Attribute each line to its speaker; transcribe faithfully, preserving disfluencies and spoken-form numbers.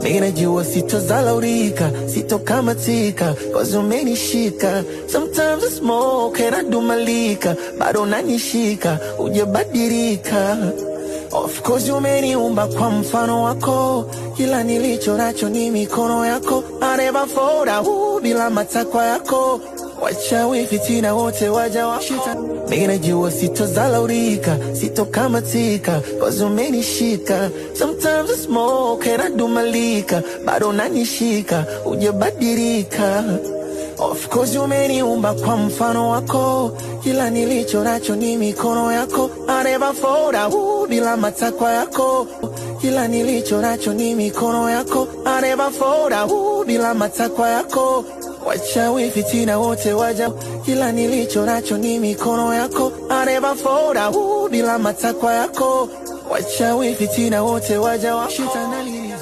Speaker 1: Ninajua sitozalaulika, sitokamatika, cause umenishika. Sometimes I smoke and I do malika, bado unanishika, hujabadilika. Of course umeniumba kwa mfano wako, kila nilicho nacho ni mikono yako. I never fall down bila matakwa yako, wachawi fitina wote waja washita. Ninajua sitozalaulika, sitokamatika, cause umenishika. Sometimes I smoke and I do malika, bado unanishika, hujabadilika. Of course umeniumba kwa mfano wako, kila nilicho nacho ni mikono yako. I never fall down bila matakwa yako, kila nilicho nacho ni mikono yako. I never fall down bila matakwa yako, wachawi fitina wote waja. Kila nilicho nacho ni mikono yako. I never fall down bila matakwa yako, wachawi fitina wote waja. Shita nalini